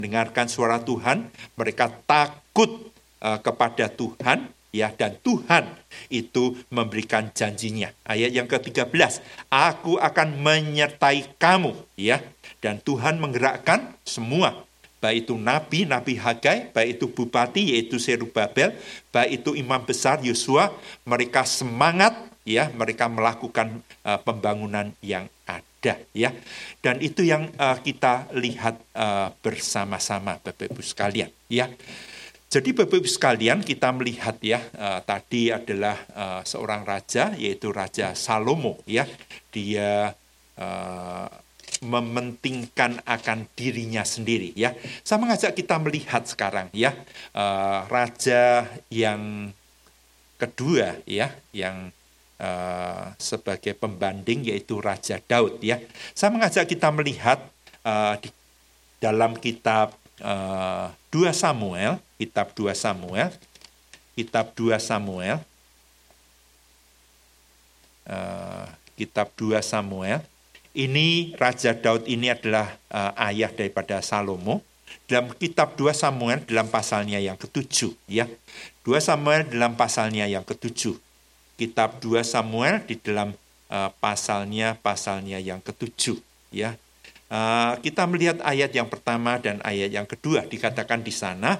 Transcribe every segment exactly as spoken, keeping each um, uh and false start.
mendengarkan suara Tuhan, mereka takut uh, kepada Tuhan, ya, dan Tuhan itu memberikan janjinya. Ayat yang ketiga belas, aku akan menyertai kamu, ya, dan Tuhan menggerakkan semua, baik itu nabi, Nabi Hagai, baik itu bupati, yaitu Serubabel, baik itu imam besar Yosua, mereka semangat, ya, mereka melakukan uh, pembangunan yang ada, ya, dan itu yang uh, kita lihat uh, bersama-sama, Bapak Ibu sekalian, ya. Jadi Bapak Ibu sekalian, kita melihat, ya, uh, tadi adalah uh, seorang raja, yaitu Raja Salomo, ya, dia uh, mementingkan akan dirinya sendiri, ya. Saya mengajak kita melihat sekarang, ya, uh, raja yang kedua, ya, yang uh, sebagai pembanding, yaitu Raja Daud, ya. Saya mengajak kita melihat uh, di dalam kitab uh, dua Samuel, kitab dua Samuel, kitab dua Samuel, uh, kitab dua Samuel. Ini Raja Daud ini adalah uh, ayah daripada Salomo. Dalam kitab dua Samuel dalam pasalnya yang ketujuh, ya. dua Samuel dalam pasalnya yang ketujuh. Kitab dua Samuel di dalam uh, pasalnya pasalnya yang ketujuh, ya. Uh, kita melihat ayat yang pertama dan ayat yang kedua, dikatakan di sana,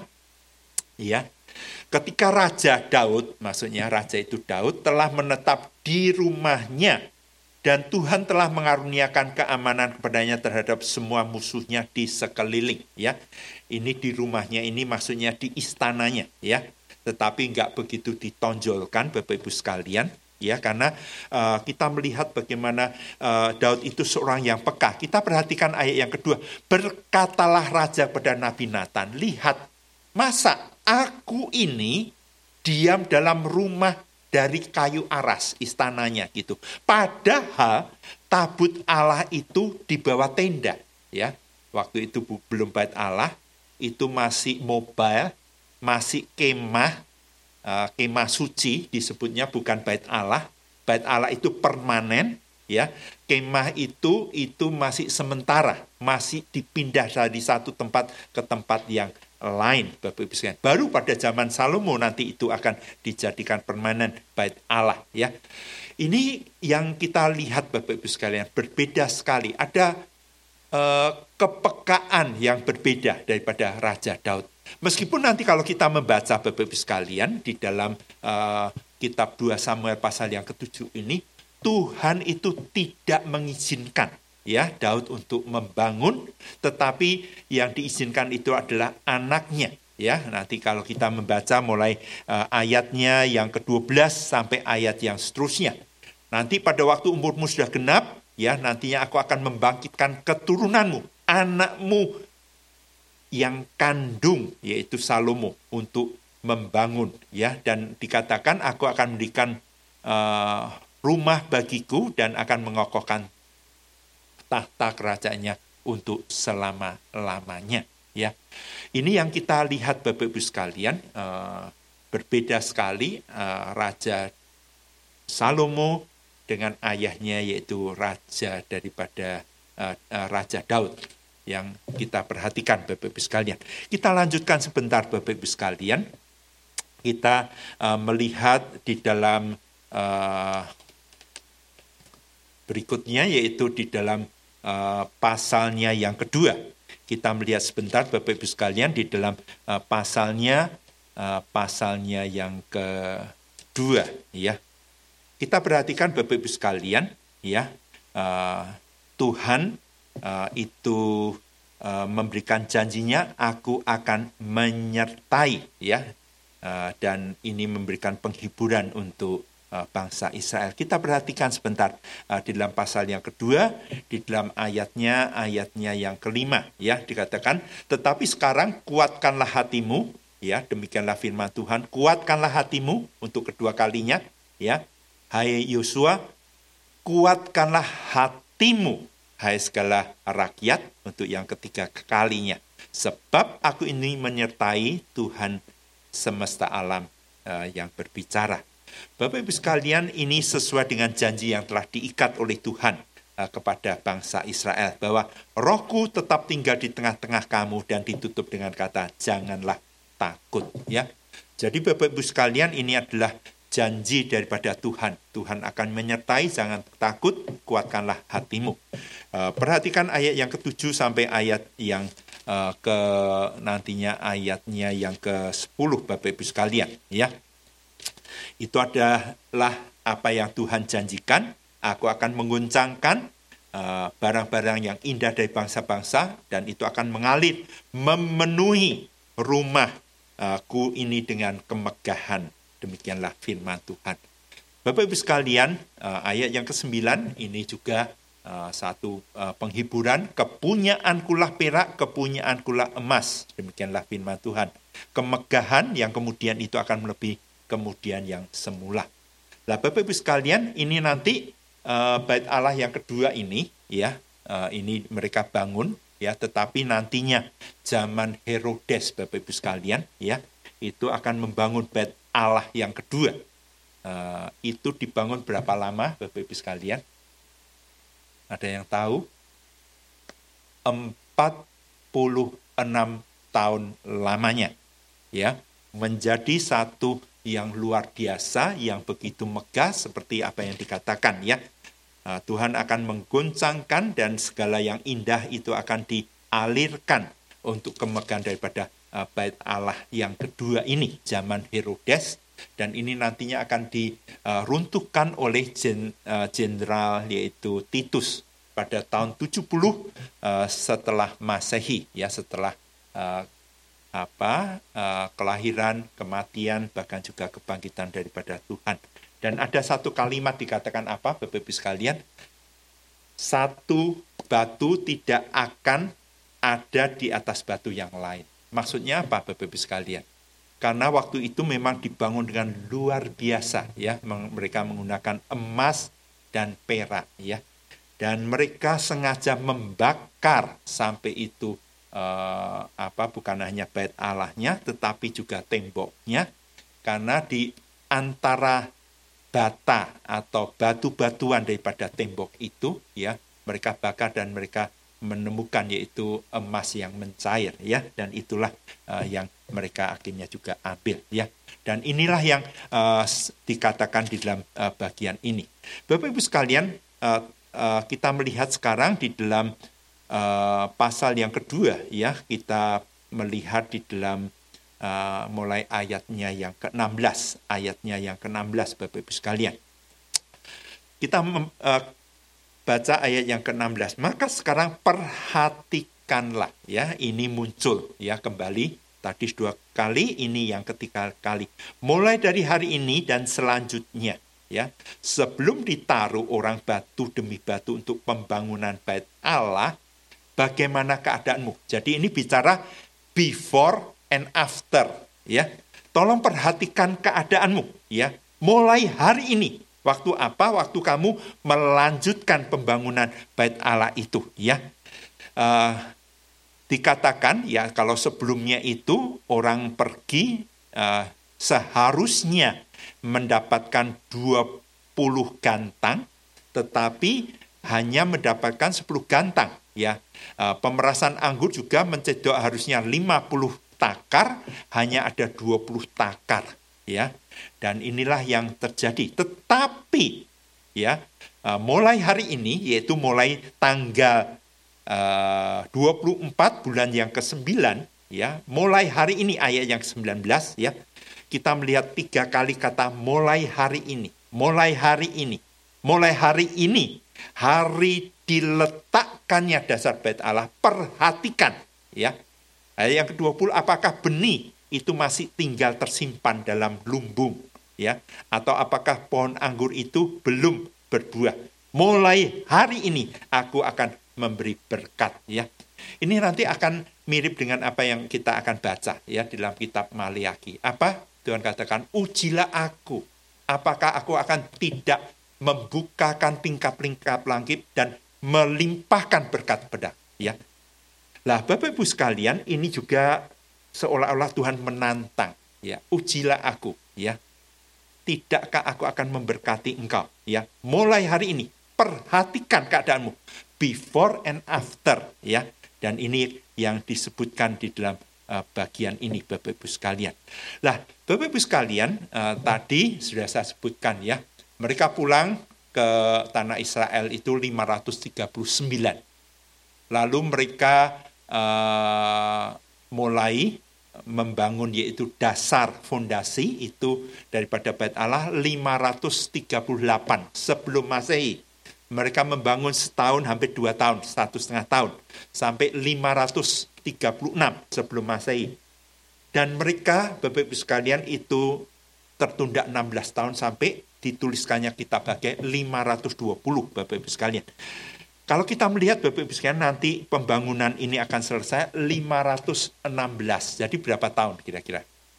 ya, ketika Raja Daud, maksudnya raja itu Daud, telah menetap di rumahnya, dan Tuhan telah mengaruniakan keamanan kepadanya terhadap semua musuhnya di sekeliling, ya. Ini di rumahnya, ini maksudnya di istananya, ya. Tetapi enggak begitu ditonjolkan, Bapak Ibu sekalian, ya, karena uh, kita melihat bagaimana uh, Daud itu seorang yang peka. Kita perhatikan ayat yang kedua, berkatalah raja pada Nabi Nathan, lihat, masa aku ini diam dalam rumah dari kayu aras, istananya, gitu. Padahal tabut Allah itu di bawah tenda, ya. Waktu itu belum bait Allah, itu masih mobile, masih kemah, uh, kemah suci disebutnya, bukan bait Allah. Bait Allah itu permanen, ya. Kemah itu itu masih sementara, masih dipindah dari satu tempat ke tempat yang lain, Bapak Ibu sekalian. Baru pada zaman Salomo nanti itu akan dijadikan permanen bait Allah, ya. Ini yang kita lihat, Bapak Ibu sekalian, berbeda sekali. Ada eh, kepekaan yang berbeda daripada Raja Daud. Meskipun nanti kalau kita membaca, Bapak Ibu sekalian, di dalam eh, kitab dua Samuel pasal yang ketujuh ini, Tuhan itu tidak mengizinkan, ya, Daud untuk membangun, tetapi yang diizinkan itu adalah anaknya, ya. Nanti kalau kita membaca mulai uh, ayatnya yang kedua belas sampai ayat yang seterusnya. Nanti pada waktu umurmu sudah genap, ya, nantinya aku akan membangkitkan keturunanmu, anakmu yang kandung, yaitu Salomo, untuk membangun, ya. Dan dikatakan aku akan memberikan uh, rumah bagiku dan akan mengokohkan tahta kerajaannya untuk selama-lamanya, ya. Ini yang kita lihat, Bapak Ibu sekalian, uh, berbeda sekali uh, Raja Salomo dengan ayahnya, yaitu raja daripada uh, uh, Raja Daud yang kita perhatikan, Bapak Ibu sekalian. Kita lanjutkan sebentar, Bapak Ibu sekalian. Kita uh, melihat di dalam uh, berikutnya, yaitu di dalam uh, pasalnya yang kedua. Kita melihat sebentar, Bapak Ibu sekalian, di dalam uh, pasalnya uh, pasalnya yang kedua, ya. Kita perhatikan, Bapak Ibu sekalian, ya, uh, Tuhan uh, itu uh, memberikan janjinya, aku akan menyertai, ya, uh, dan ini memberikan penghiburan untuk bangsa Israel. Kita perhatikan sebentar uh, di dalam pasal yang kedua, di dalam ayatnya, ayatnya yang kelima, ya, dikatakan, tetapi sekarang kuatkanlah hatimu, ya, demikianlah firman Tuhan, kuatkanlah hatimu untuk kedua kalinya, ya, hai Yosua, kuatkanlah hatimu, hai segala rakyat, untuk yang ketiga kalinya, sebab aku ini menyertai Tuhan semesta alam uh, yang berbicara. Bapak Ibu sekalian, ini sesuai dengan janji yang telah diikat oleh Tuhan uh, kepada bangsa Israel bahwa Rohku tetap tinggal di tengah-tengah kamu, dan ditutup dengan kata janganlah takut, ya. Jadi Bapak Ibu sekalian, ini adalah janji daripada Tuhan. Tuhan akan menyertai, jangan takut, kuatkanlah hatimu. Uh, perhatikan ayat yang ketujuh sampai ayat yang uh, ke nantinya ayatnya yang ke sepuluh, Bapak Ibu sekalian, ya. Itu adalah apa yang Tuhan janjikan. Aku akan mengguncangkan uh, barang-barang yang indah dari bangsa-bangsa, dan itu akan mengalir, memenuhi rumah ku ini dengan kemegahan. Demikianlah firman Tuhan. Bapak Ibu sekalian, ayat yang kesembilan ini juga satu penghiburan. Kepunyaankulah perak, kepunyaankulah emas. Demikianlah firman Tuhan. Kemegahan yang kemudian itu akan melebihi kemudian yang semula. Nah, Bapak Ibu sekalian, ini nanti bait Allah yang kedua ini, ya, ini mereka bangun. Ya, tetapi nantinya zaman Herodes, Bapak Ibu sekalian, ya, itu akan membangun bait Allah yang kedua. Uh, itu dibangun berapa lama, Bapak Ibu sekalian? Ada yang tahu? empat puluh enam tahun lamanya, ya, menjadi satu yang luar biasa, yang begitu megah seperti apa yang dikatakan, ya. Tuhan akan mengguncangkan, dan segala yang indah itu akan dialirkan untuk kemegahan daripada uh, bait Allah yang kedua ini, zaman Herodes. Dan ini nantinya akan diruntuhkan oleh jenderal uh, yaitu Titus pada tahun tujuh puluh uh, setelah Masehi, ya, setelah uh, apa uh, kelahiran, kematian, bahkan juga kebangkitan daripada Tuhan. Dan ada satu kalimat dikatakan apa, Bapak Ibu sekalian? Satu batu tidak akan ada di atas batu yang lain. Maksudnya apa, Bapak Ibu sekalian? Karena waktu itu memang dibangun dengan luar biasa, ya. Mereka menggunakan emas dan perak, ya. Dan mereka sengaja membakar sampai itu eh, apa bukan hanya bait Allahnya, tetapi juga temboknya, karena di antara bata atau batu-batuan daripada tembok itu, ya, mereka bakar dan mereka menemukan yaitu emas yang mencair, ya, dan itulah uh, yang mereka akhirnya juga ambil, ya. Dan inilah yang uh, dikatakan di dalam uh, bagian ini. Bapak Ibu sekalian, uh, uh, kita melihat sekarang di dalam uh, pasal yang kedua, ya, kita melihat di dalam Uh, mulai ayatnya yang ke enam belas, ayatnya yang ke enam belas, Bapak Ibu sekalian. Kita mem, uh, baca ayat yang ke enam belas. Maka sekarang perhatikanlah, ya, ini muncul, ya, kembali tadi dua kali, ini yang ketiga kali. Mulai dari hari ini dan selanjutnya, ya, sebelum ditaruh orang batu demi batu untuk pembangunan bait Allah, bagaimana keadaanmu? Jadi ini bicara before and after, ya. Tolong perhatikan keadaanmu, ya. Mulai hari ini, waktu apa? Waktu kamu melanjutkan pembangunan bait Allah itu, ya. Uh, dikatakan, ya, kalau sebelumnya itu orang pergi uh, seharusnya mendapatkan dua puluh gantang, tetapi hanya mendapatkan sepuluh gantang, ya. Uh, pemerasan anggur juga mencedok harusnya lima puluh takar, hanya ada dua puluh takar, ya. Dan inilah yang terjadi. Tetapi, ya, uh, mulai hari ini, yaitu mulai tanggal uh, dua puluh empat bulan yang kesembilan, ya, mulai hari ini ayat yang sembilan belas, ya, kita melihat tiga kali kata mulai hari ini, mulai hari ini, mulai hari ini, hari diletakkannya dasar bait Allah. Perhatikan, ya. Ayat yang kedua puluh, apakah benih itu masih tinggal tersimpan dalam lumbung, ya, atau apakah pohon anggur itu belum berbuah? Mulai hari ini aku akan memberi berkat, ya. Ini nanti akan mirip dengan apa yang kita akan baca, ya, di dalam kitab Maleakhi. Apa? Tuhan katakan, ujilah aku, apakah aku akan tidak membukakan tingkap-tingkap langit dan melimpahkan berkat pada, ya. Lah, Bapak Ibu sekalian, ini juga seolah-olah Tuhan menantang, ya, ujilah aku, ya. Tidakkah aku akan memberkati engkau, ya. Mulai hari ini, perhatikan keadaanmu before and after, ya. Dan ini yang disebutkan di dalam uh, bagian ini, Bapak Ibu sekalian. Lah, Bapak Ibu sekalian, uh, tadi sudah saya sebutkan, ya, mereka pulang ke tanah Israel itu lima ratus tiga puluh sembilan. Lalu mereka uh, mulai membangun, yaitu dasar fondasi itu daripada Bait Allah lima ratus tiga puluh delapan sebelum Masehi. Mereka membangun setahun hampir dua tahun, satu setengah tahun, sampai lima ratus tiga puluh enam sebelum Masehi. Dan mereka, Bapak Ibu sekalian, itu tertunda enam belas tahun sampai dituliskannya kitab Hagai lima ratus dua puluh, Bapak Ibu sekalian. Kalau kita melihat, Bapak Ibu sekalian, nanti pembangunan ini akan selesai lima ratus enam belas. Jadi berapa tahun kira-kira?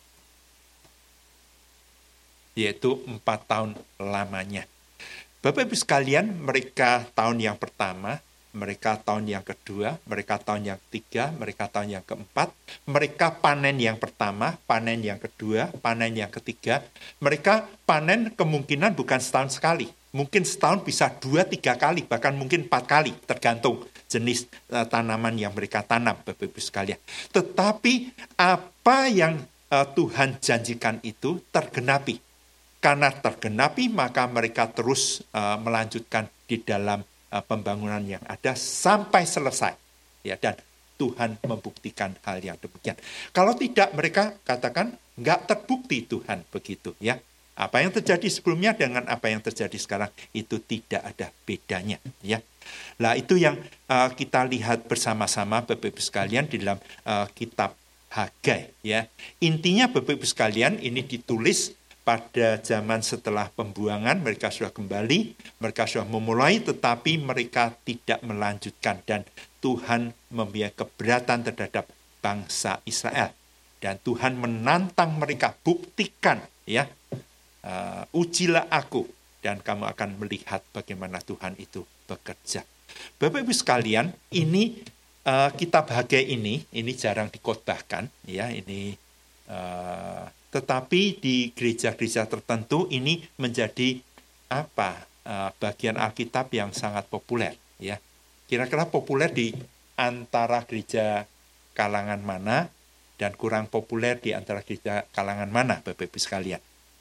Yaitu empat tahun lamanya. Bapak Ibu sekalian, mereka tahun yang pertama, mereka tahun yang kedua, mereka tahun yang ketiga, mereka tahun yang keempat, mereka panen yang pertama, panen yang kedua, panen yang ketiga. Mereka panen kemungkinan bukan setahun sekali. Mungkin setahun bisa dua, tiga kali, bahkan mungkin empat kali, tergantung jenis uh, tanaman yang mereka tanam, Bapak Ibu sekalian. Tetapi apa yang uh, Tuhan janjikan itu tergenapi. Karena tergenapi, maka mereka terus uh, melanjutkan di dalam uh, pembangunan yang ada sampai selesai. Ya, dan Tuhan membuktikan hal yang demikian. Kalau tidak, mereka katakan nggak terbukti Tuhan begitu, ya. Apa yang terjadi sebelumnya dengan apa yang terjadi sekarang itu tidak ada bedanya, ya. Nah, itu yang uh, kita lihat bersama-sama, Bapak Ibu sekalian, di dalam uh, kitab Hagai, ya. Intinya, Bapak Ibu sekalian, ini ditulis pada zaman setelah pembuangan. Mereka sudah kembali, mereka sudah memulai, tetapi mereka tidak melanjutkan, dan Tuhan mempunyai keberatan terhadap bangsa Israel, dan Tuhan menantang mereka, buktikan, ya. Uh, ujilah aku dan kamu akan melihat bagaimana Tuhan itu bekerja. Bapak Ibu sekalian, ini uh, kitab Hagai ini ini jarang dikhotbahkan, ya, ini uh, tetapi di gereja-gereja tertentu ini menjadi apa? Uh, bagian Alkitab yang sangat populer, ya. Kira-kira populer di antara gereja kalangan mana dan kurang populer di antara gereja kalangan mana, Bapak Ibu sekalian?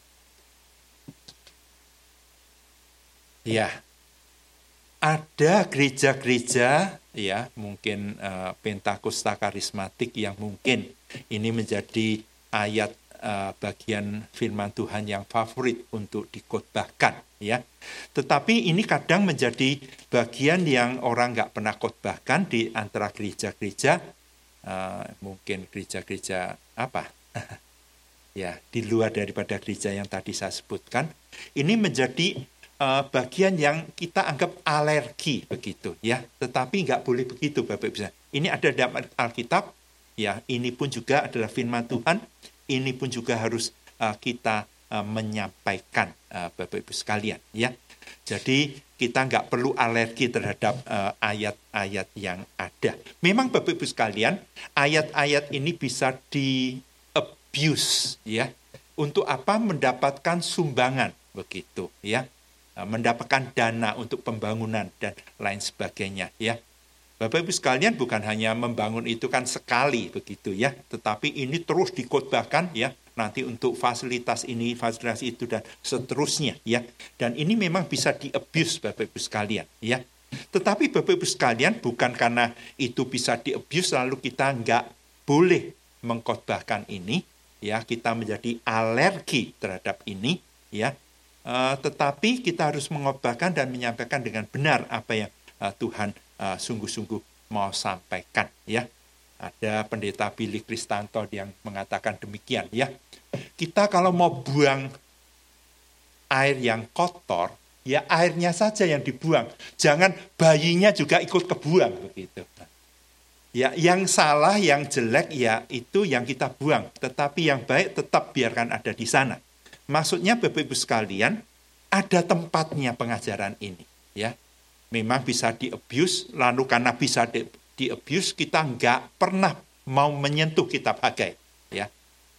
Ya, ada gereja-gereja, ya, mungkin uh, Pentakosta karismatik yang mungkin ini menjadi ayat uh, bagian firman Tuhan yang favorit untuk dikhotbahkan, ya. Tetapi ini kadang menjadi bagian yang orang nggak pernah khotbahkan di antara gereja-gereja, uh, mungkin gereja-gereja apa? Ya, di luar daripada gereja yang tadi saya sebutkan. Ini menjadi Uh, bagian yang kita anggap alergi begitu, ya, tetapi nggak boleh begitu, Bapak Ibu. Ini ada dalam Alkitab, ya, ini pun juga adalah firman Tuhan, ini pun juga harus uh, kita uh, menyampaikan, uh, Bapak Ibu sekalian, ya. Jadi kita nggak perlu alergi terhadap uh, ayat-ayat yang ada. Memang Bapak Ibu sekalian, ayat-ayat ini bisa di abuse, ya, untuk apa? Mendapatkan sumbangan begitu, ya. Mendapatkan dana untuk pembangunan dan lain sebagainya, ya. Bapak Ibu sekalian, bukan hanya membangun itu kan sekali begitu, ya, tetapi ini terus dikhotbahkan, ya, nanti untuk fasilitas ini, fasilitas itu, dan seterusnya, ya. Dan ini memang bisa di-abuse, Bapak Ibu sekalian, ya. Tetapi Bapak Ibu sekalian, bukan karena itu bisa di-abuse lalu kita nggak boleh mengkhotbahkan ini, ya, kita menjadi alergi terhadap ini, ya. Uh, tetapi kita harus mengobahkan dan menyampaikan dengan benar apa yang uh, Tuhan uh, sungguh-sungguh mau sampaikan, ya. Ada pendeta Billy Kristanto yang mengatakan demikian, ya. Kita kalau mau buang air yang kotor, ya airnya saja yang dibuang, jangan bayinya juga ikut kebuang begitu. Ya, yang salah, yang jelek, ya itu yang kita buang, tetapi yang baik tetap biarkan ada di sana. Maksudnya Bapak Ibu sekalian, ada tempatnya pengajaran ini, ya. Memang bisa di-abuse, lalu karena bisa di-abuse, kita nggak pernah mau menyentuh kitab Hagai, ya.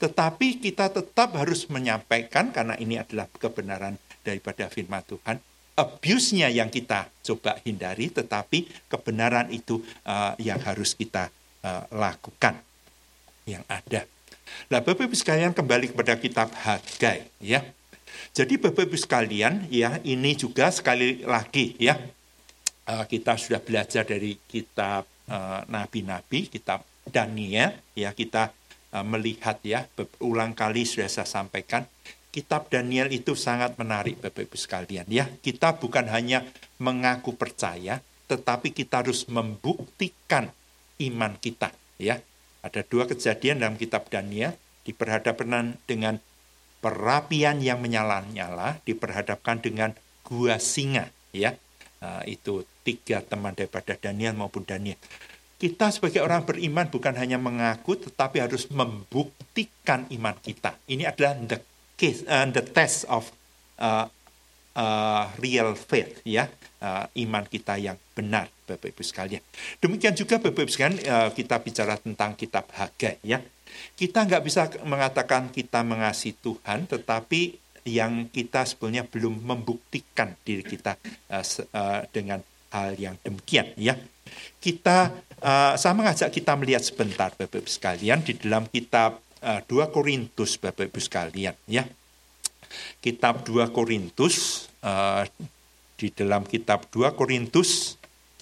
Tetapi kita tetap harus menyampaikan, karena ini adalah kebenaran daripada firman Tuhan, abuse-nya yang kita coba hindari, tetapi kebenaran itu uh, yang harus kita uh, lakukan yang ada. Nah, Bapak Ibu sekalian, kembali kepada kitab Hagai ya. Jadi Bapak Ibu sekalian ya, ini juga sekali lagi ya, uh, kita sudah belajar dari kitab uh, nabi-nabi, kitab Daniel ya, kita uh, melihat ya, berulang kali sudah saya sampaikan, kitab Daniel itu sangat menarik Bapak Ibu sekalian ya. Kita bukan hanya mengaku percaya, tetapi kita harus membuktikan iman kita ya. Ada dua kejadian dalam kitab Daniel, diperhadapkan dengan perapian yang menyala-nyala, diperhadapkan dengan gua singa ya. Nah, itu tiga teman daripada Daniel maupun Daniel. Kita sebagai orang beriman bukan hanya mengaku, tetapi harus membuktikan iman kita. Ini adalah the case, uh, the test of uh, uh, real faith ya, uh, iman kita yang benar, Bapak Ibu sekalian. Demikian juga Bapak Ibu sekalian, uh, kita bicara tentang kitab Hagai ya. Kita nggak bisa mengatakan kita mengasihi Tuhan, tetapi yang kita sebenarnya belum membuktikan diri kita uh, uh, dengan hal yang demikian ya. Kita, uh, saya mengajak kita melihat sebentar Bapak Ibu sekalian di dalam kitab uh, dua Korintus Bapak Ibu sekalian ya. Kitab dua Korintus, uh, di dalam kitab dua Korintus,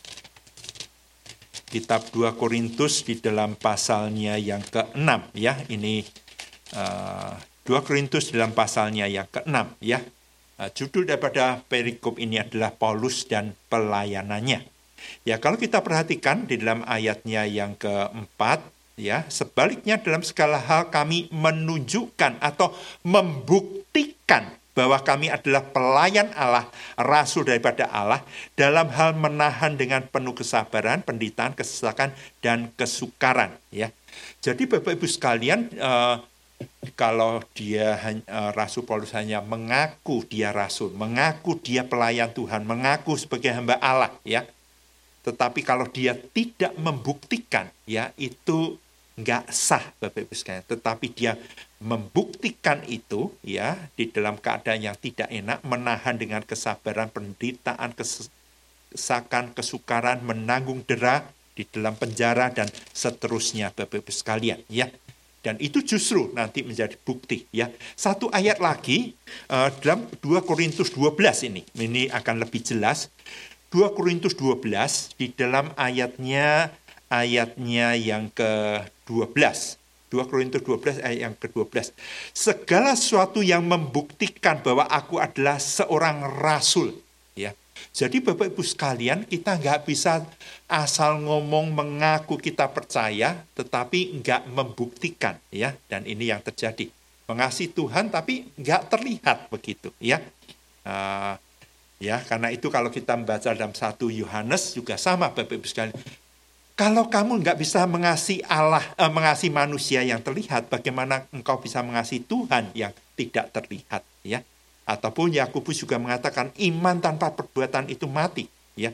kitab dua Korintus di dalam pasalnya yang keenam ya, ini uh, dua Korintus dalam pasalnya yang keenam ya. Uh, judul daripada perikop ini adalah Paulus dan pelayanannya. Ya, kalau kita perhatikan di dalam ayatnya yang keempat ya, sebaliknya dalam segala hal kami menunjukkan atau membuktikan bahwa kami adalah pelayan Allah, rasul daripada Allah, dalam hal menahan dengan penuh kesabaran, penderitaan, kesesakan, dan kesukaran. Ya, jadi Bapak Ibu sekalian, uh, kalau dia uh, Rasul Paulus hanya mengaku dia rasul, mengaku dia pelayan Tuhan, mengaku sebagai hamba Allah, ya, tetapi kalau dia tidak membuktikan, ya itu nggak sah Bapak Ibu sekalian. Tetapi dia membuktikan itu ya di dalam keadaan yang tidak enak, menahan dengan kesabaran, penderitaan, kesesakan, kesukaran, menanggung dera di dalam penjara dan seterusnya Bapak Ibu sekalian ya. Dan itu justru nanti menjadi bukti ya. Satu ayat lagi uh, dalam dua Korintus dua belas ini, ini akan lebih jelas. dua Korintus dua belas di dalam ayatnya ayatnya yang ke dua belas. dua Korintus dua belas ayat yang ke dua belas. Segala sesuatu yang membuktikan bahwa aku adalah seorang rasul. Ya. Jadi Bapak Ibu sekalian, kita nggak bisa asal ngomong mengaku kita percaya, tetapi nggak membuktikan. Ya. Dan ini yang terjadi. Mengasihi Tuhan tapi nggak terlihat begitu. Ya. Uh, ya, karena itu kalau kita membaca dalam satu Yohanes juga sama Bapak Ibu sekalian. Kalau kamu nggak bisa mengasihi Allah, eh, mengasihi manusia yang terlihat, bagaimana engkau bisa mengasihi Tuhan yang tidak terlihat, ya? Ataupun Yakobus juga mengatakan iman tanpa perbuatan itu mati, ya.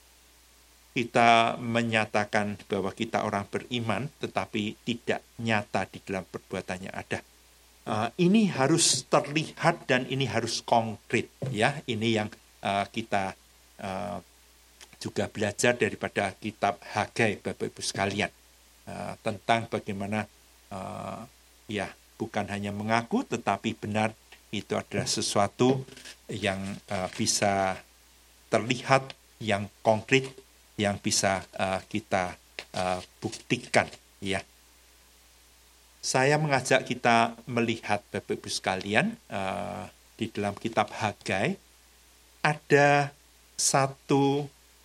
Kita menyatakan bahwa kita orang beriman, tetapi tidak nyata di dalam perbuatannya ada. Uh, ini harus terlihat dan ini harus konkret, ya. Ini yang uh, kita uh, juga belajar daripada kitab Hagai Bapak Ibu sekalian, uh, tentang bagaimana uh, ya bukan hanya mengaku tetapi benar itu adalah sesuatu yang uh, bisa terlihat, yang konkret, yang bisa uh, kita uh, buktikan ya. Saya mengajak kita melihat Bapak Ibu sekalian, uh, di dalam kitab Hagai ada satu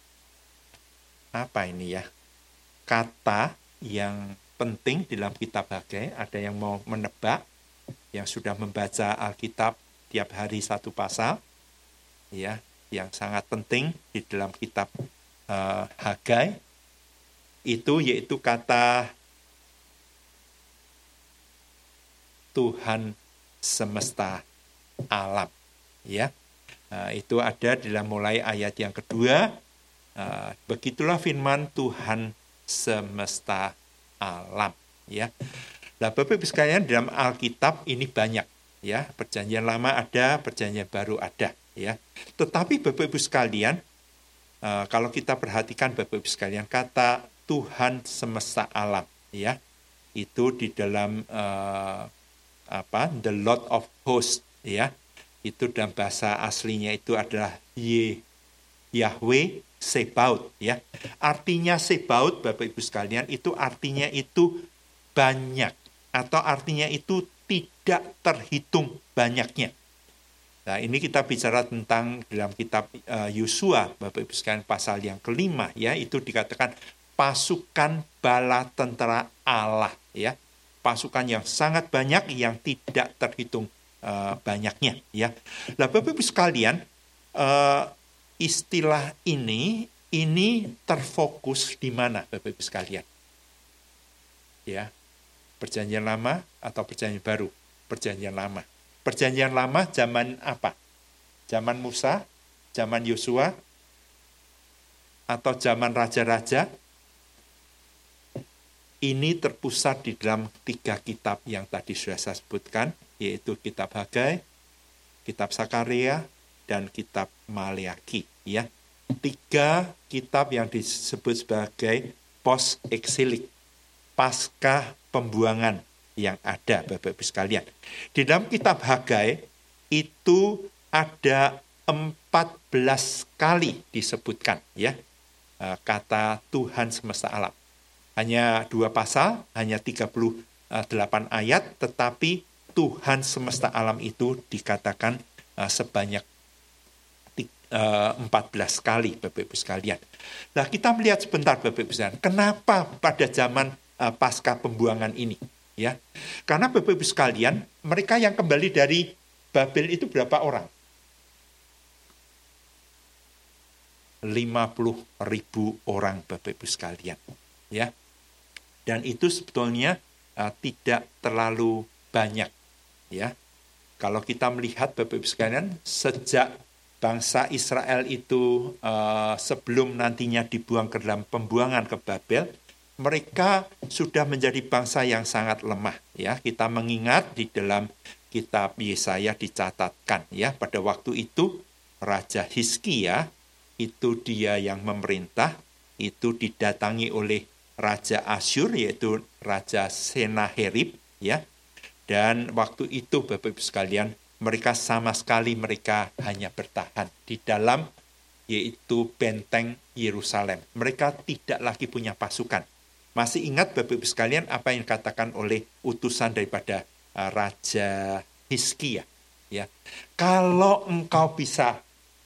apa ini ya, kata yang penting di dalam kitab Hagai. Ada yang mau menebak, yang sudah membaca Alkitab tiap hari satu pasal, ya, yang sangat penting di dalam kitab uh, Hagai, itu yaitu kata Tuhan semesta alam, ya. Uh, itu ada di dalam mulai ayat yang kedua. Uh, begitulah firman Tuhan semesta alam, ya. Nah, Bapak Ibu sekalian, dalam Alkitab ini banyak, ya. Perjanjian lama ada, perjanjian baru ada. ya. Tetapi Bapak Ibu sekalian, uh, kalau kita perhatikan Bapak Ibu sekalian, kata Tuhan semesta alam, ya, itu di dalam uh, apa the Lord of Hosts, ya, itu dalam bahasa aslinya itu adalah Ye, Yahweh Sebaut, ya. Artinya Sebaut Bapak Ibu sekalian itu artinya itu banyak, atau artinya itu tidak terhitung banyaknya. Nah, ini kita bicara tentang dalam kitab Yosua, uh, Bapak Ibu sekalian, pasal yang kelima, ya, itu dikatakan pasukan bala tentara Allah, ya. Pasukan yang sangat banyak yang tidak terhitung uh, banyaknya, ya. Nah, Bapak Ibu sekalian, uh, istilah ini ini terfokus di mana Bapak Ibu sekalian? Ya. Perjanjian Lama atau Perjanjian Baru? Perjanjian Lama. Perjanjian Lama zaman apa? Zaman Musa, zaman Yosua, atau zaman raja-raja? Ini terpusat di dalam tiga kitab yang tadi sudah saya sebutkan, yaitu kitab Hagai, kitab Sakaria, dan kitab Maleaki, ya. Tiga kitab yang disebut sebagai post-eksilik, pasca pembuangan yang ada, Bapak Ibu sekalian. Di dalam kitab Hagai itu ada empat belas kali disebutkan, ya, kata Tuhan semesta alam. Hanya dua pasal, hanya tiga puluh delapan ayat, tetapi Tuhan semesta alam itu dikatakan sebanyak empat belas kali, Bapak Ibu sekalian. Nah, kita melihat sebentar, Bapak Ibu sekalian, kenapa pada zaman pasca pembuangan ini? Ya, karena Bapak Ibu sekalian, mereka yang kembali dari Babel itu berapa orang? lima puluh ribu orang, Bapak Ibu sekalian. Ya, dan itu sebetulnya uh, tidak terlalu banyak. Ya, kalau kita melihat Bapak Ibu sekalian, sejak bangsa Israel itu uh, sebelum nantinya dibuang ke dalam pembuangan ke Babel, mereka sudah menjadi bangsa yang sangat lemah, ya. Kita mengingat di dalam kitab Yesaya dicatatkan, ya, pada waktu itu Raja Hizkia itu dia yang memerintah, itu didatangi oleh Raja Asyur, yaitu Raja Senaherib, ya. Dan waktu itu Bapak Ibu sekalian, mereka sama sekali mereka hanya bertahan di dalam yaitu benteng Yerusalem. Mereka tidak lagi punya pasukan. Masih ingat Bapak Ibu sekalian apa yang dikatakan oleh utusan daripada uh, Raja Hizkia, ya. Kalau engkau bisa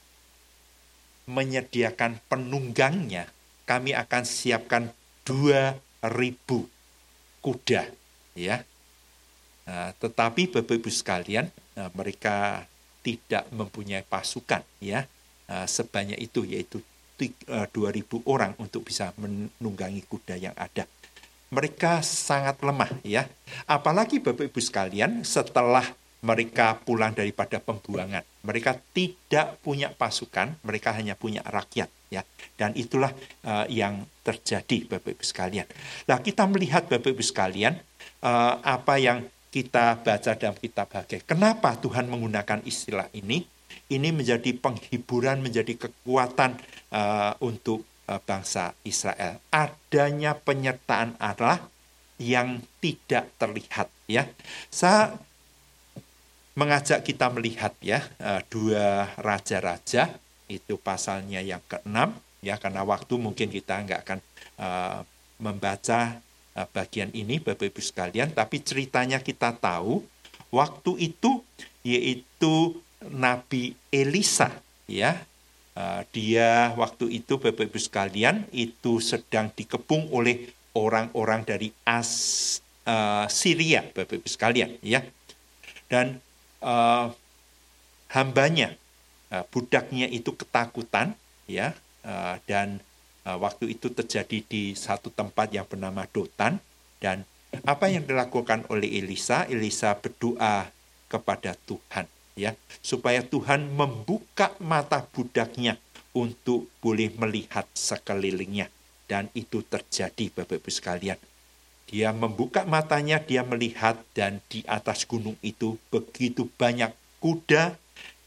menyediakan penunggangnya, kami akan siapkan dua ribu kuda, ya. Nah, tetapi Bapak Ibu sekalian, nah, mereka tidak mempunyai pasukan, ya, uh, sebanyak itu, yaitu dua ribu orang untuk bisa menunggangi kuda yang ada. Mereka sangat lemah, ya. Apalagi Bapak Ibu sekalian, setelah mereka pulang daripada pembuangan, mereka tidak punya pasukan, mereka hanya punya rakyat, ya. Dan itulah uh, yang terjadi Bapak Ibu sekalian. Nah, kita melihat Bapak Ibu sekalian, uh, apa yang kita baca dalam kitab Hagai. Kenapa Tuhan menggunakan istilah ini? Ini menjadi penghiburan, menjadi kekuatan uh, untuk uh, bangsa Israel. Adanya penyertaan Allah yang tidak terlihat, ya. Saya mengajak kita melihat, ya, uh, dua raja-raja, itu pasalnya yang keenam, ya, karena waktu mungkin kita nggak akan uh, membaca uh, bagian ini, Bapak Ibu sekalian, tapi ceritanya kita tahu, waktu itu yaitu Nabi Elisa, ya, uh, dia waktu itu Bapak Ibu sekalian itu sedang dikepung oleh orang-orang dari As, uh, Syria, Bapak Ibu sekalian, ya, dan uh, hambanya, uh, budaknya itu ketakutan, ya, uh, dan uh, waktu itu terjadi di satu tempat yang bernama Dotan, dan apa yang dilakukan oleh Elisa? Elisa berdoa kepada Tuhan, ya, supaya Tuhan membuka mata budaknya untuk boleh melihat sekelilingnya. Dan itu terjadi, Bapak Ibu sekalian. Dia membuka matanya, dia melihat, dan di atas gunung itu begitu banyak kuda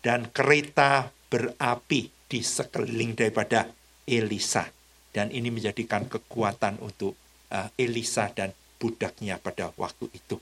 dan kereta berapi di sekeliling daripada Elisa. Dan ini menjadikan kekuatan untuk uh, Elisa dan budaknya pada waktu itu.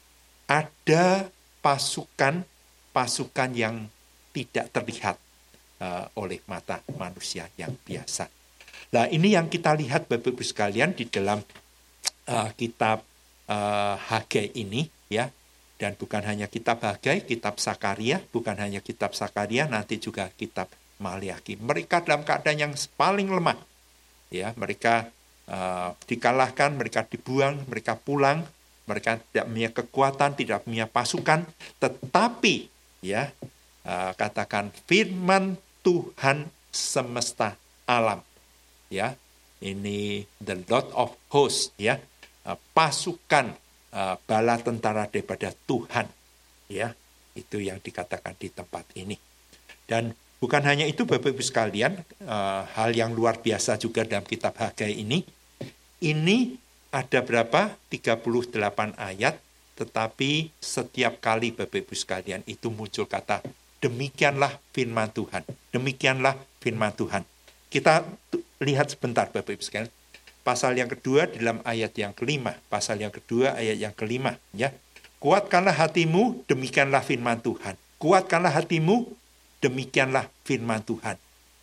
Ada pasukan-pasukan yang tidak terlihat uh, oleh mata manusia yang biasa. Nah, ini yang kita lihat Bapak Ibu sekalian di dalam uh, kitab uh, Hagai ini, ya. Dan bukan hanya kitab Hagai, kitab Sakaria, bukan hanya kitab Sakaria, nanti juga kitab Maliaki. Mereka dalam keadaan yang paling lemah. Ya, mereka uh, dikalahkan, mereka dibuang, mereka pulang, mereka tidak punya kekuatan, tidak punya pasukan, tetapi ya uh, katakan firman Tuhan semesta alam. Ya, ini the Lord of Hosts, ya, uh, pasukan uh, bala tentara daripada Tuhan, ya, itu yang dikatakan di tempat ini. Dan bukan hanya itu Bapak Ibu sekalian, uh, hal yang luar biasa juga dalam kitab Hagai ini, ini ada berapa? tiga puluh delapan ayat, tetapi setiap kali Bapak Ibu sekalian itu muncul kata, demikianlah firman Tuhan, demikianlah firman Tuhan. Kita lihat sebentar Bapak Ibu sekalian, pasal yang kedua dalam ayat yang kelima, pasal yang kedua ayat yang kelima, ya. Kuatkanlah hatimu, demikianlah firman Tuhan. Kuatkanlah hatimu, demikianlah firman Tuhan.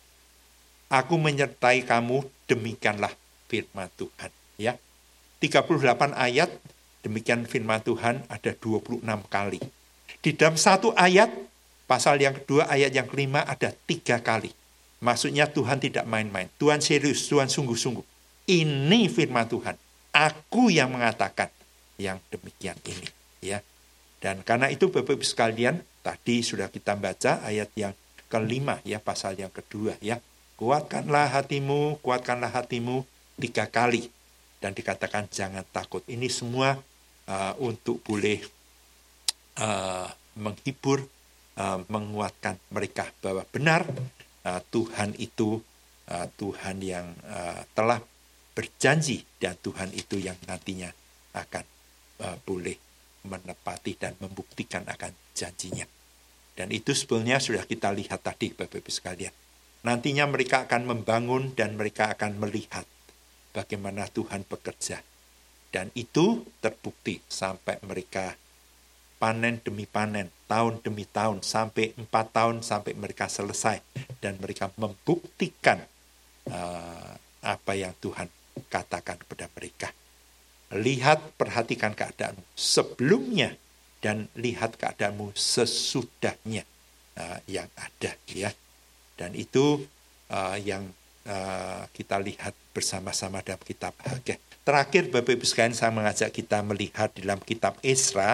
Aku menyertai kamu, demikianlah firman Tuhan. Ya, tiga puluh delapan ayat, demikian firman Tuhan ada dua puluh enam kali. Di dalam satu ayat, pasal yang kedua ayat yang kelima ada tiga kali. Maksudnya Tuhan tidak main-main. Tuhan serius, Tuhan sungguh-sungguh. Ini firman Tuhan. Aku yang mengatakan yang demikian ini. Ya. Dan karena itu Bapak Ibu sekalian, tadi sudah kita baca ayat yang kelima, ya, pasal yang kedua, ya. Kuatkanlah hatimu, kuatkanlah hatimu tiga kali. Dan dikatakan jangan takut. Ini semua uh, untuk boleh uh, menghibur, uh, menguatkan mereka bahwa benar uh, Tuhan itu uh, Tuhan yang uh, telah berjanji dan Tuhan itu yang nantinya akan uh, boleh menepati dan membuktikan akan janjinya. Dan itu sebenarnya sudah kita lihat tadi Bapak Ibu sekalian. Nantinya mereka akan membangun dan mereka akan melihat bagaimana Tuhan bekerja. Dan itu terbukti sampai mereka panen demi panen, tahun demi tahun, sampai empat tahun sampai mereka selesai. Dan mereka membuktikan uh, apa yang Tuhan katakan kepada mereka. Lihat, perhatikan keadaanmu sebelumnya dan lihat keadaanmu sesudahnya uh, yang ada, ya. Dan itu uh, yang uh, kita lihat bersama-sama dalam kitab Hagai. Terakhir Bapak Ibu sekalian, saya mengajak kita melihat dalam kitab Esra.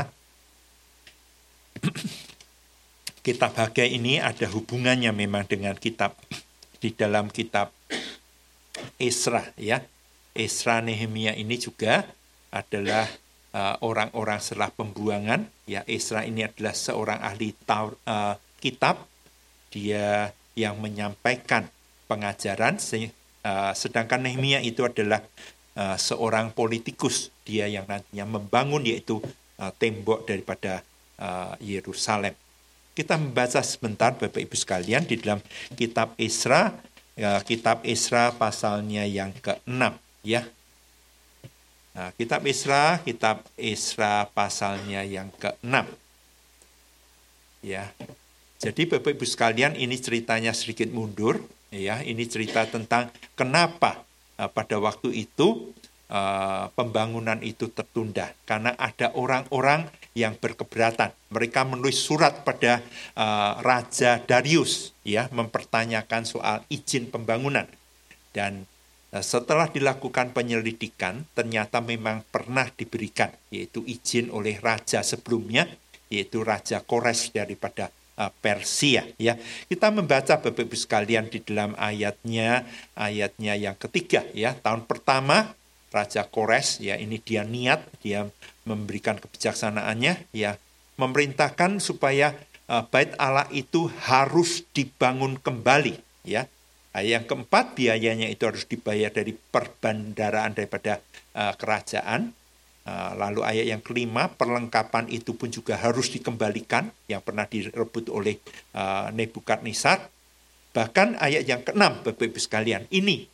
Kitab Hagai ini ada hubungannya memang dengan kitab di dalam kitab Esra, ya. Esra Nehemia ini juga adalah uh, orang-orang setelah pembuangan. Ya, Esra ini adalah seorang ahli taur, uh, kitab. Dia yang menyampaikan pengajaran, uh, sedangkan Nehemia itu adalah uh, seorang politikus. Dia yang nantinya membangun yaitu uh, tembok daripada uh, Yerusalem. Kita membaca sebentar Bapak Ibu sekalian di dalam kitab Esra, uh, kitab Esra pasalnya yang keenam, ya. Nah, kitab Esra, kitab Esra pasalnya yang keenam. Ya. Jadi Bapak Ibu sekalian, ini ceritanya sedikit mundur, ya. Ini cerita tentang kenapa uh, pada waktu itu uh, pembangunan itu tertunda, karena ada orang-orang yang berkeberatan. Mereka menulis surat pada uh, Raja Darius, ya, mempertanyakan soal izin pembangunan. Dan setelah dilakukan penyelidikan, ternyata memang pernah diberikan, yaitu izin oleh raja sebelumnya, yaitu Raja Kores daripada uh, Persia. Ya, kita membaca Bapak Ibu sekalian di dalam ayatnya, ayatnya yang ketiga. Ya, tahun pertama Raja Kores, ya, ini dia niat, dia memberikan kebijaksanaannya, ya, memerintahkan supaya uh, Bait Allah itu harus dibangun kembali, ya. Yang keempat, biayanya itu harus dibayar dari perbendaraan daripada uh, kerajaan. Lalu ayat yang kelima, perlengkapan itu pun juga harus dikembalikan yang pernah direbut oleh Nebukadnezar. Bahkan ayat yang keenam, Bapak Ibu sekalian, ini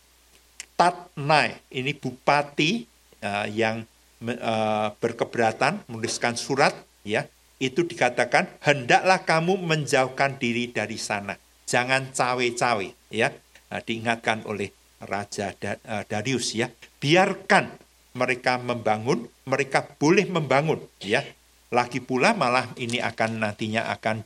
Tatnai, ini bupati yang berkeberatan menuliskan surat, ya, itu dikatakan hendaklah kamu menjauhkan diri dari sana, jangan cawe-cawe, ya. Diingatkan oleh Raja Darius, ya, biarkan mereka membangun, mereka boleh membangun, ya. Lagi pula malah ini akan nantinya akan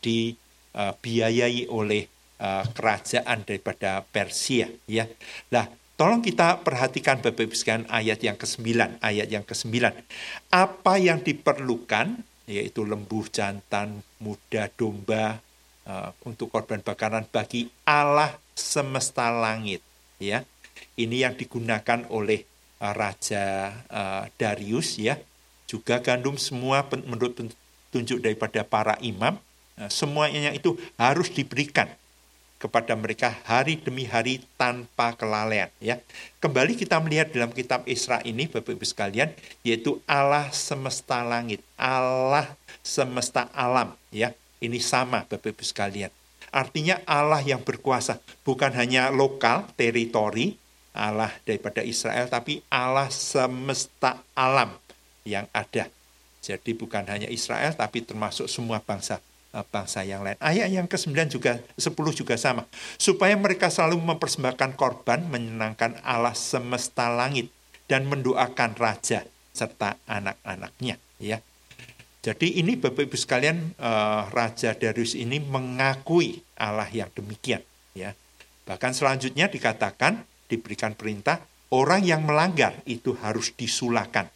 dibiayai oleh uh, kerajaan daripada Persia, ya. Nah, tolong kita perhatikan Bapak Ibu sekalian ayat yang kesembilan, ayat yang kesembilan. Apa yang diperlukan, yaitu lembu jantan, muda domba uh, untuk korban bakaran bagi Allah semesta langit, ya. Ini yang digunakan oleh Raja uh, Darius, ya, juga gandum semua menurut petunjuk daripada para imam, uh, semuanya itu harus diberikan kepada mereka hari demi hari tanpa kelalaian, ya. Kembali kita melihat dalam kitab Esra ini, Bapak Ibu sekalian, yaitu Allah semesta langit, Allah semesta alam, ya. Ini sama Bapak Ibu sekalian. Artinya Allah yang berkuasa, bukan hanya lokal, teritori, Allah daripada Israel, tapi Allah semesta alam yang ada. Jadi bukan hanya Israel, tapi termasuk semua bangsa bangsa yang lain. Ayat yang kesembilan juga, sepuluh juga sama. Supaya mereka selalu mempersembahkan korban, menyenangkan Allah semesta langit, dan mendoakan raja serta anak-anaknya. Ya. Jadi ini Bapak Ibu sekalian, uh, Raja Darius ini mengakui Allah yang demikian. Ya. Bahkan selanjutnya dikatakan, diberikan perintah, orang yang melanggar itu harus disulakan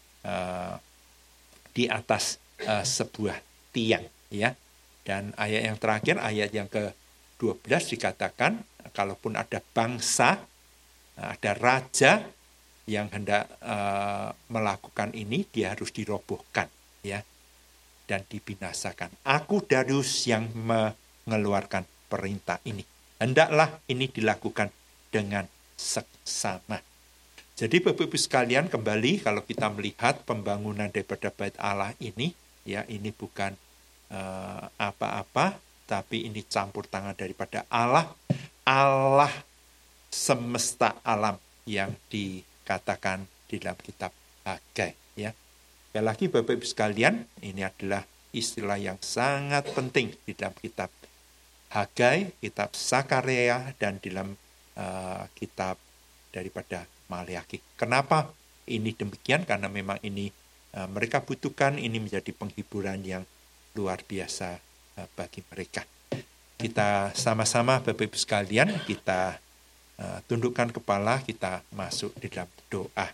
uh, di atas uh, sebuah tiang, ya. Dan ayat yang terakhir, ayat yang ke dua belas dikatakan, kalaupun ada bangsa, ada raja yang hendak uh, melakukan ini, dia harus dirobohkan, ya, dan dibinasakan. Aku Darius yang mengeluarkan perintah ini. Hendaklah ini dilakukan dengan seksama. Jadi Bapak Ibu sekalian, kembali kalau kita melihat pembangunan daripada bait Allah ini, ya, ini bukan uh, apa-apa, tapi ini campur tangan daripada Allah, Allah semesta alam yang dikatakan di dalam kitab Hagai, ya. Sekali lagi Bapak Ibu sekalian, ini adalah istilah yang sangat penting di dalam kitab Hagai, kitab Sakaria, dan di dalam Uh, kitab daripada Maleakhi. Kenapa ini demikian? Karena memang ini uh, mereka butuhkan, ini menjadi penghiburan yang luar biasa uh, bagi mereka. Kita sama-sama Bapak Ibu sekalian, kita uh, tundukkan kepala, kita masuk di dalam doa.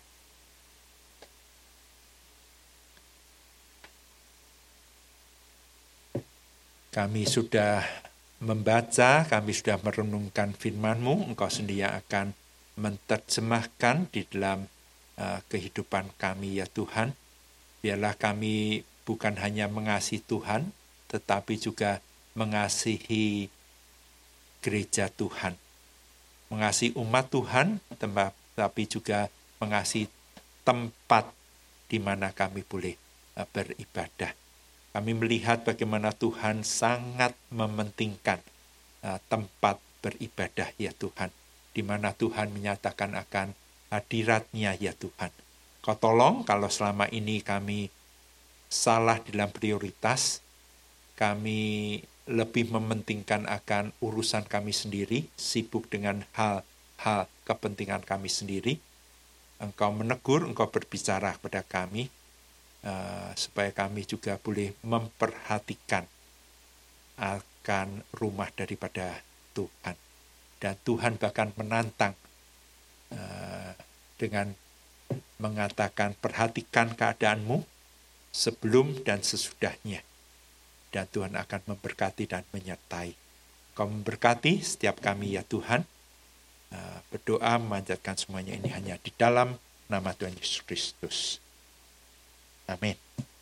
Kami sudah membaca, kami sudah merenungkan firman-Mu, Engkau sendiri yang akan menerjemahkan di dalam uh, kehidupan kami, ya Tuhan. Biarlah kami bukan hanya mengasihi Tuhan, tetapi juga mengasihi gereja Tuhan. Mengasihi umat Tuhan, tetapi juga mengasihi tempat di mana kami boleh uh, beribadah. Kami melihat bagaimana Tuhan sangat mementingkan uh, tempat beribadah, ya Tuhan. Di mana Tuhan menyatakan akan hadirat-Nya, ya Tuhan. Kau tolong kalau selama ini kami salah dalam prioritas, kami lebih mementingkan akan urusan kami sendiri, sibuk dengan hal-hal kepentingan kami sendiri. Engkau menegur, Engkau berbicara kepada kami, Uh, supaya kami juga boleh memperhatikan akan rumah daripada Tuhan. Dan Tuhan bahkan menantang uh, dengan mengatakan, perhatikan keadaanmu sebelum dan sesudahnya. Dan Tuhan akan memberkati dan menyertai. Kau memberkati setiap kami, ya Tuhan. Uh, berdoa memanjatkan semuanya ini hanya di dalam nama Tuhan Yesus Kristus. Amin.